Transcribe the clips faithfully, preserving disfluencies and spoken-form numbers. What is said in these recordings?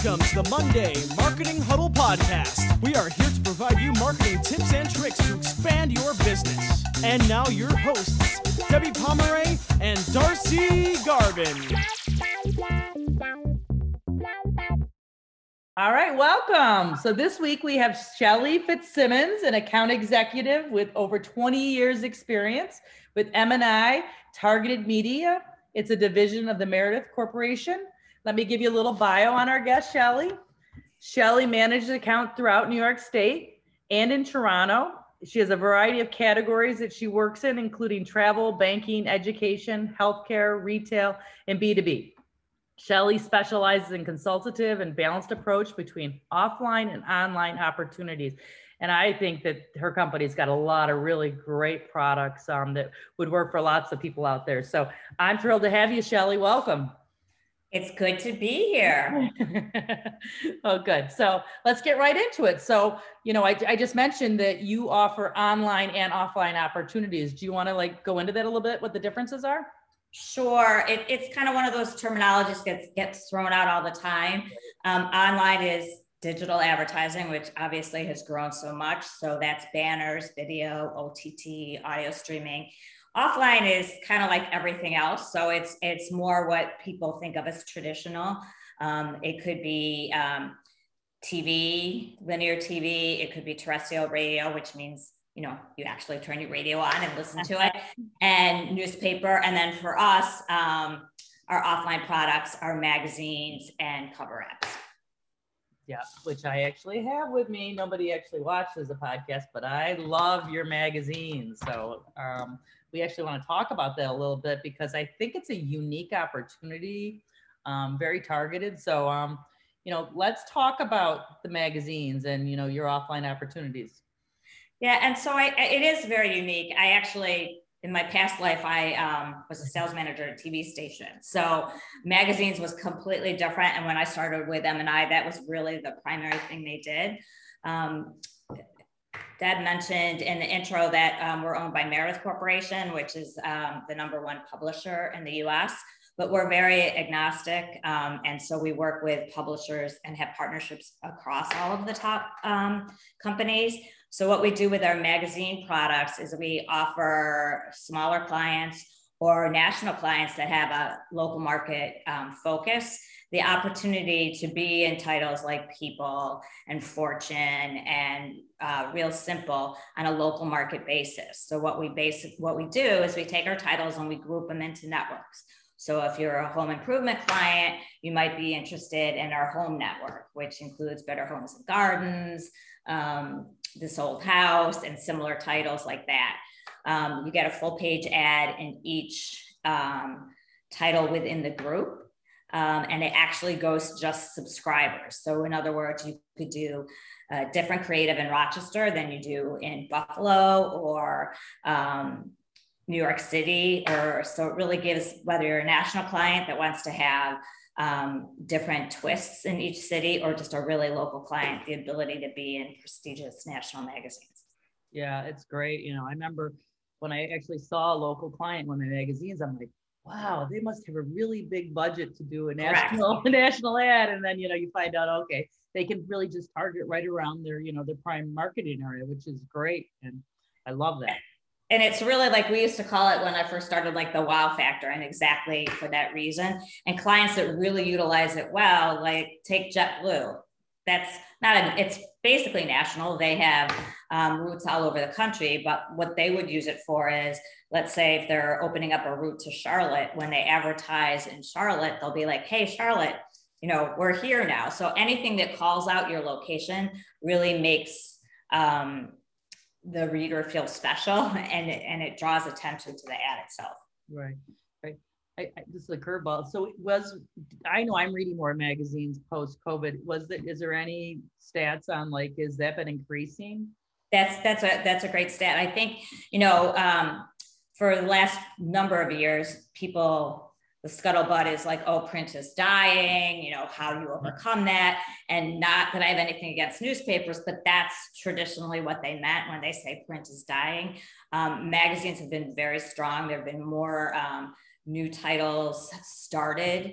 Welcome to the Monday Marketing Huddle Podcast. We are here to provide you marketing tips and tricks to expand your business. And now your hosts, Debbie Pomeray and Darcy Garvin. All right, welcome. So this week we have Shelly Fitzsimmons, an account executive with over twenty years experience with M and I Targeted Media. It's a division of the Meredith Corporation. Let me give you a little bio on our guest, Shelly. Shelly manages accounts throughout New York State and in Toronto. She has a variety of categories that she works in, including travel, banking, education, healthcare, retail, and B two B. Shelly specializes in consultative and balanced approach between offline and online opportunities. And I think that her company's got a lot of really great products um, that would work for lots of people out there. So I'm thrilled to have you, Shelly. Welcome. It's good to be here. Oh, good. So let's get right into it. So, you know, I, I just mentioned that you offer online and offline opportunities. Do you want to like go into that a little bit, what the differences are? Sure. It, it's kind of one of those terminologies that gets, gets thrown out all the time. Um, online is digital advertising, which obviously has grown so much. So that's banners, video, O T T, audio streaming. Offline is kind of like everything else. So it's it's more what people think of as traditional. Um, it could be um, T V, linear T V. It could be terrestrial radio, which means, you know, you actually turn your radio on and listen to it, and newspaper. And then for us, um, our offline products are magazines and cover apps. Yeah, which I actually have with me. Nobody actually watches the podcast, but I love your magazines. So um, we actually want to talk about that a little bit because I think it's a unique opportunity, um, very targeted. So, um, you know, let's talk about the magazines and, you know, your offline opportunities. Yeah, and so I, it is very unique. I actually, in my past life, I um, was a sales manager at a T V station. So magazines was completely different. And when I started with M and I, that was really the primary thing they did. Um, Dad mentioned in the intro that um, we're owned by Meredith Corporation, which is um, the number one publisher in the U S, but we're very agnostic. Um, and so we work with publishers and have partnerships across all of the top um, companies. So what we do with our magazine products is we offer smaller clients or national clients that have a local market um, focus the opportunity to be in titles like People and Fortune and uh, Real Simple on a local market basis. So what we base, what we do is we take our titles and we group them into networks. So if you're a home improvement client, you might be interested in our home network, which includes Better Homes and Gardens, um, This Old House, and similar titles like that. Um, you get a full page ad in each um, title within the group. Um, and it actually goes to just subscribers. So in other words, you could do a different creative in Rochester than you do in Buffalo or um, New York City. Or so it really gives, whether you're a national client that wants to have um, different twists in each city or just a really local client, the ability to be in prestigious national magazines. Yeah, it's great. You know, I remember when I actually saw a local client in one of the magazines, I'm like, wow, they must have a really big budget to do a national a national ad. And then, you know, you find out, okay, they can really just target right around their, you know, their prime marketing area, which is great. And I love that. And it's really like we used to call it when I first started, like the wow factor, and exactly for that reason. And clients that really utilize it well, like take JetBlue. That's not, a, it's basically national. They have um, routes all over the country, but what they would use it for is, let's say if they're opening up a route to Charlotte, when they advertise in Charlotte, they'll be like, hey, Charlotte, you know, we're here now. So anything that calls out your location really makes um, the reader feel special, and it, and it draws attention to the ad itself. Right, right. I, I, this is a curveball. So it was, I know I'm reading more magazines post-COVID. Was there, is there any stats on like, has that been increasing? That's, that's a, that's a great stat. I think, you know, um, for the last number of years, people, the scuttlebutt is like, oh, print is dying, you know, how do you overcome that? And not that I have anything against newspapers, but that's traditionally what they meant when they say print is dying. Um, magazines have been very strong. There have been more um, new titles started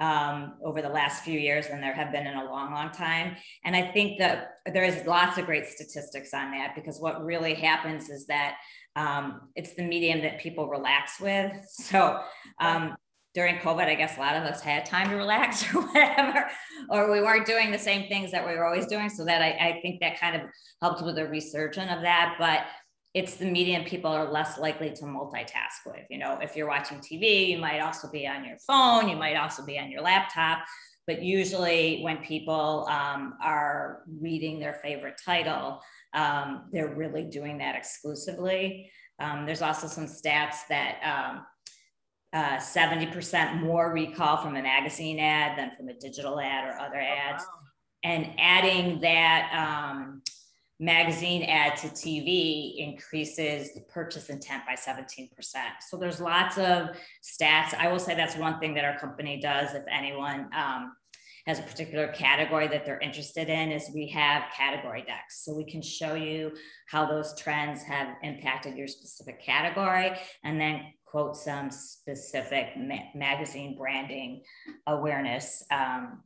um, over the last few years than there have been in a long, long time. And I think that there's lots of great statistics on that, because what really happens is that um, it's the medium that people relax with. So um, during COVID, I guess a lot of us had time to relax or whatever, or we weren't doing the same things that we were always doing. So that I, I think that kind of helped with the resurgence of that. But it's the medium people are less likely to multitask with. You know, if you're watching T V, you might also be on your phone, you might also be on your laptop. But usually when people um, are reading their favorite title, um, they're really doing that exclusively. Um, there's also some stats that um, uh, seventy percent more recall from a magazine ad than from a digital ad or other ads. Oh, wow. And adding that um, magazine ad to T V increases the purchase intent by seventeen percent. So there's lots of stats. I will say that's one thing that our company does. If anyone um, has a particular category that they're interested in, is we have category decks. So we can show you how those trends have impacted your specific category, and then quote some specific ma- magazine branding awareness um,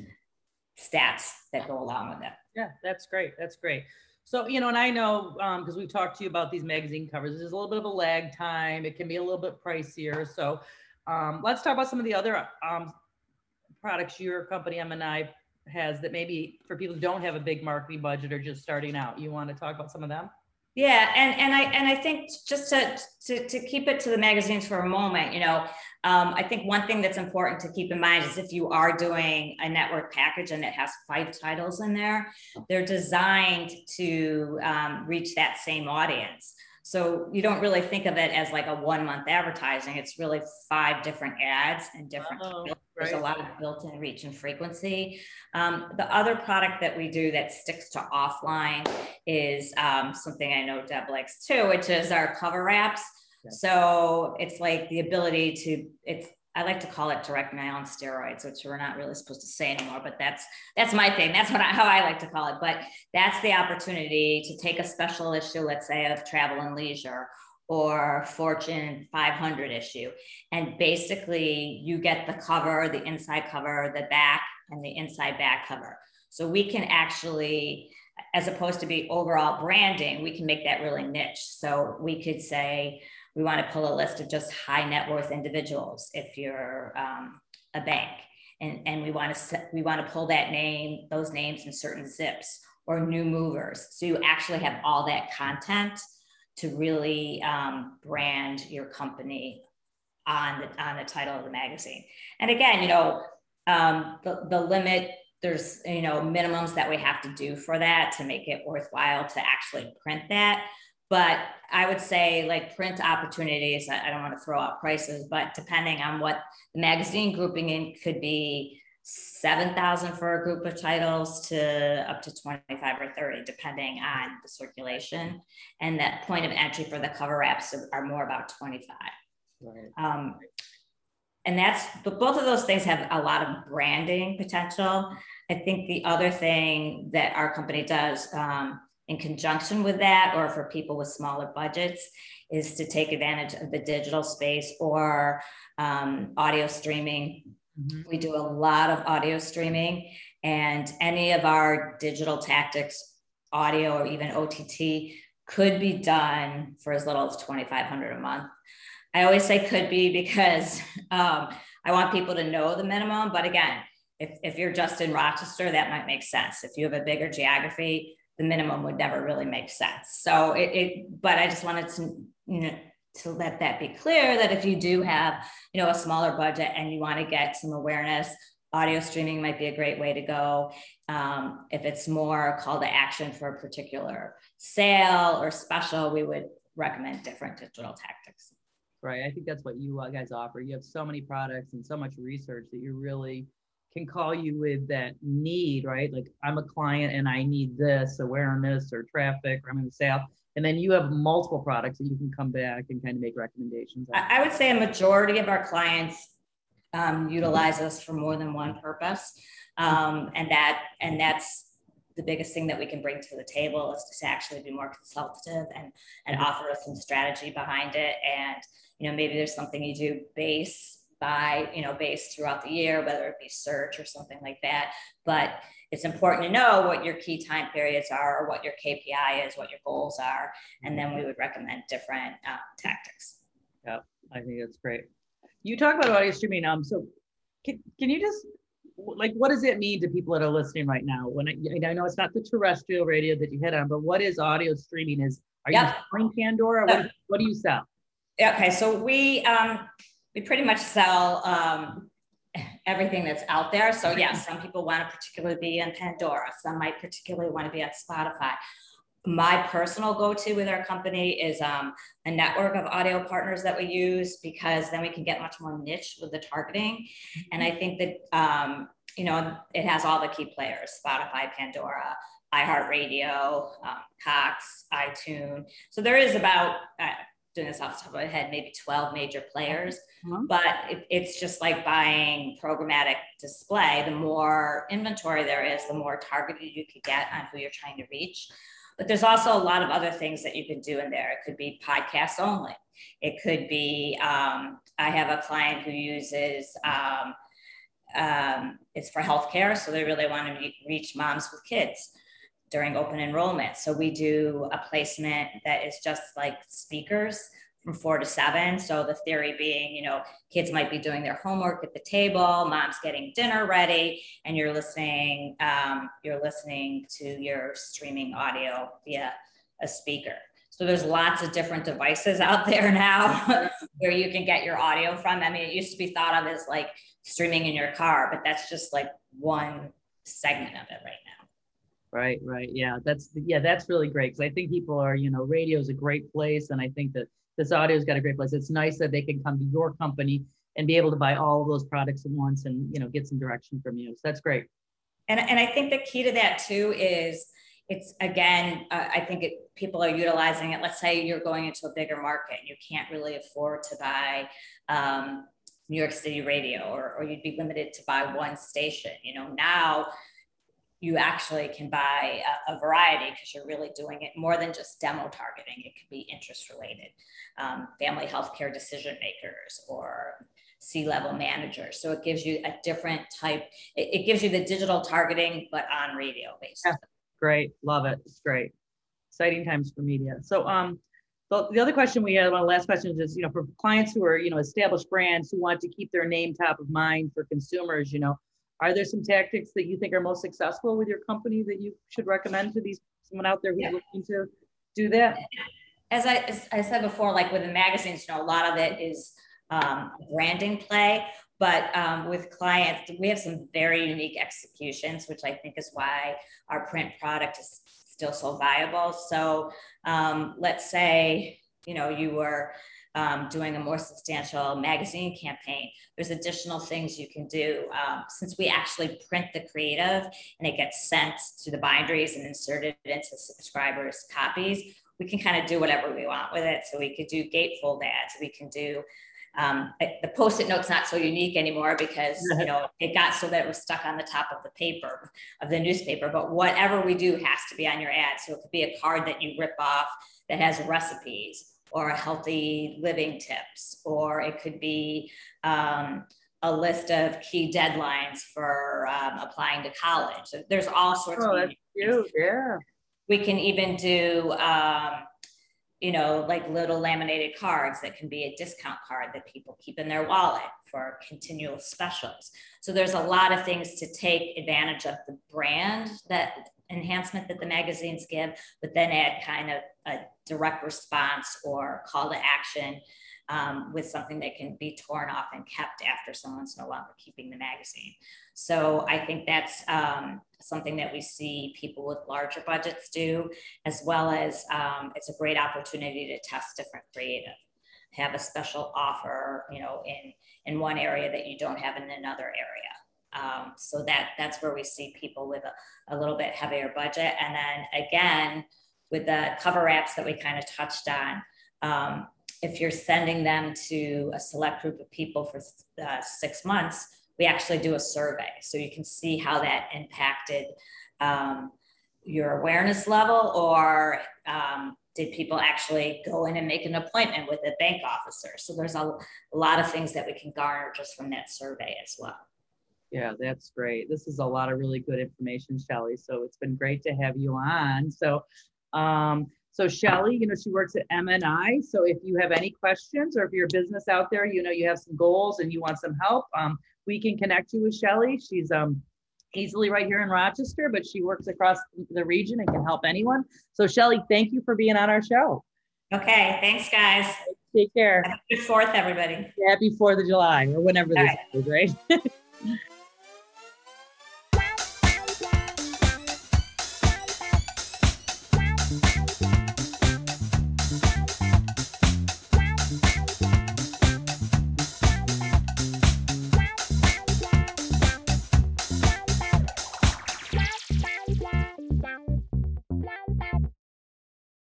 stats that go along with it. Yeah, that's great. That's great. So, you know, and I know, because um, we've talked to you about these magazine covers, there's a little bit of a lag time. It can be a little bit pricier. So um, let's talk about some of the other um, products your company, M and I, has that maybe for people who don't have a big marketing budget or just starting out. You want to talk about some of them? Yeah, and and I and I think just to to to keep it to the magazines for a moment, you know, um, I think one thing that's important to keep in mind is if you are doing a network package and it has five titles in there, they're designed to um, reach that same audience. So you don't really think of it as like a one month advertising. It's really five different ads and different. Oh, there's right. a lot of built-in reach and frequency. Um, the other product that we do that sticks to offline is um, something I know Deb likes too, which is our cover wraps. Yeah. So it's like the ability to, it's, I like to call it direct mail on steroids, which we're not really supposed to say anymore, but that's that's my thing. That's what I, how I like to call it. But that's the opportunity to take a special issue, let's say of Travel and Leisure or Fortune five hundred issue. And basically you get the cover, the inside cover, the back, and the inside back cover. So we can actually, as opposed to be overall branding, we can make that really niche. So we could say, we want to pull a list of just high net worth individuals if you're um, a bank. And, and we want to set, we want to pull that name, those names in certain zips, or new movers. So you actually have all that content to really um, brand your company on the, on the title of the magazine. And again, you know, um, the, the limit, there's, you know, minimums that we have to do for that to make it worthwhile to actually print that. But I would say like print opportunities, I don't want to throw out prices, but depending on what the magazine grouping in could be seven thousand for a group of titles to up to twenty-five or thirty, depending on the circulation. And that point of entry for the cover wraps are, are more about twenty-five. Right. Um, and that's, but both of those things have a lot of branding potential. I think the other thing that our company does, um, in conjunction with that, or for people with smaller budgets, is to take advantage of the digital space or um, audio streaming. Mm-hmm. We do a lot of audio streaming, and any of our digital tactics, audio or even O T T, could be done for as little as twenty-five hundred dollars a month. I always say could be because um, I want people to know the minimum. But again, if, if you're just in Rochester, that might make sense. If you have a bigger geography, the minimum would never really make sense. So it, it, but I just wanted to, you know, to let that be clear that if you do have, you know, a smaller budget and you want to get some awareness, audio streaming might be a great way to go. Um, if it's more call to action for a particular sale or special, we would recommend different digital tactics. Right. I think that's what you guys offer. You have so many products and so much research that you really can call you with that need, right? Like I'm a client and I need this awareness or traffic, or I'm in the South. And then you have multiple products that you can come back and kind of make recommendations on. I would say a majority of our clients um, utilize us for more than one purpose. Um, and that, and that's the biggest thing that we can bring to the table, is to actually be more consultative and, and offer us some strategy behind it. And, you know, maybe there's something you do base buy, you know, base throughout the year, whether it be search or something like that. But it's important to know what your key time periods are, or what your K P I is, what your goals are. And then we would recommend different um, tactics. Yeah, I think that's great. You talk about audio streaming. Um, so can, can you just, like, what does it mean to people that are listening right now? When I, I know it's not the terrestrial radio that you hit on, but what is audio streaming? Is Are yep. you selling Pandora? What, what do you sell? Okay, so we um, we pretty much sell um, everything that's out there. So yes, some people want to particularly be on Pandora. Some might particularly want to be on Spotify. My personal go-to with our company is um, a network of audio partners that we use, because then we can get much more niche with the targeting. And I think that, um, you know, it has all the key players: Spotify, Pandora, iHeartRadio, um, Cox, iTunes. So there is about, uh, doing this off the top of my head, maybe twelve major players, mm-hmm. but it, it's just like buying programmatic display. The more inventory there is, the more targeted you could get on who you're trying to reach. But there's also a lot of other things that you can do in there. It could be podcasts only. It could be, um, I have a client who uses, um, um, it's for healthcare. So they really want to re- reach moms with kids during open enrollment. So we do a placement that is just like speakers from four to seven. So the theory being, you know, kids might be doing their homework at the table, mom's getting dinner ready, and you're listening, um, you're listening to your streaming audio via a speaker. So there's lots of different devices out there now where you can get your audio from. I mean, it used to be thought of as like streaming in your car, but that's just like one segment of it right now. Right, right. Yeah, that's, yeah, that's really great. Because I think people are, you know, radio is a great place. And I think that this audio's got a great place. It's nice that they can come to your company and be able to buy all of those products at once and, you know, get some direction from you. So that's great. And, and I think the key to that too is, it's again, uh, I think it, people are utilizing it. Let's say you're going into a bigger market and you can't really afford to buy um, New York City radio, or, or you'd be limited to buy one station. You know, now you actually can buy a, a variety, because you're really doing it more than just demo targeting. It could be interest related, um, family healthcare decision makers, or C-level managers. So it gives you a different type. It, it gives you the digital targeting, but on radio basically. Yeah, great, love it. It's great. Exciting times for media. So um, the, the other question we had, one of the last questions is, you know, for clients who are, you know, established brands who want to keep their name top of mind for consumers, you know, are there some tactics that you think are most successful with your company that you should recommend to these someone out there who's yeah. looking to do that? As I, as I said before, like with the magazines, you know, a lot of it is um, branding play, but um, with clients, we have some very unique executions, which I think is why our print product is still so viable. So um, let's say, you know, you were Um, doing a more substantial magazine campaign, there's additional things you can do. Um, since we actually print the creative and it gets sent to the binderies and inserted into subscribers' copies, we can kind of do whatever we want with it. So we could do gatefold ads. We can do, um, the Post-it note's not so unique anymore because, you know, it got so that it was stuck on the top of the paper, of the newspaper, but whatever we do has to be on your ad. So it could be a card that you rip off that has recipes, or a healthy living tips, or it could be um, a list of key deadlines for um, applying to college. So there's all sorts oh, of that's cute. Yeah. We can even do, um, you know, like little laminated cards that can be a discount card that people keep in their wallet for continual specials. So there's a lot of things to take advantage of the brand, that enhancement that the magazines give, but then add kind of a direct response or call to action um, with something that can be torn off and kept after someone's no longer keeping the magazine. So I think that's um, something that we see people with larger budgets do, as well as um, it's a great opportunity to test different creative, have a special offer, you know, in, in one area that you don't have in another area. Um, so that that's where we see people with a, a little bit heavier budget. And then again, with the cover apps that we kind of touched on, um, if you're sending them to a select group of people for uh, six months, we actually do a survey. So you can see how that impacted um, your awareness level, or um, did people actually go in and make an appointment with a bank officer? So there's a, a lot of things that we can garner just from that survey as well. Yeah, that's great. This is a lot of really good information, Shelly. So it's been great to have you on. So, um, so Shelly, you know, she works at M and I. So if you have any questions, or if you're a business out there, you know, you have some goals and you want some help, um, we can connect you with Shelly. She's um, easily right here in Rochester, but she works across the region and can help anyone. So Shelly, thank you for being on our show. Okay, thanks guys. Take care. Happy fourth, everybody. Happy fourth of July, or whenever All this right. is, right?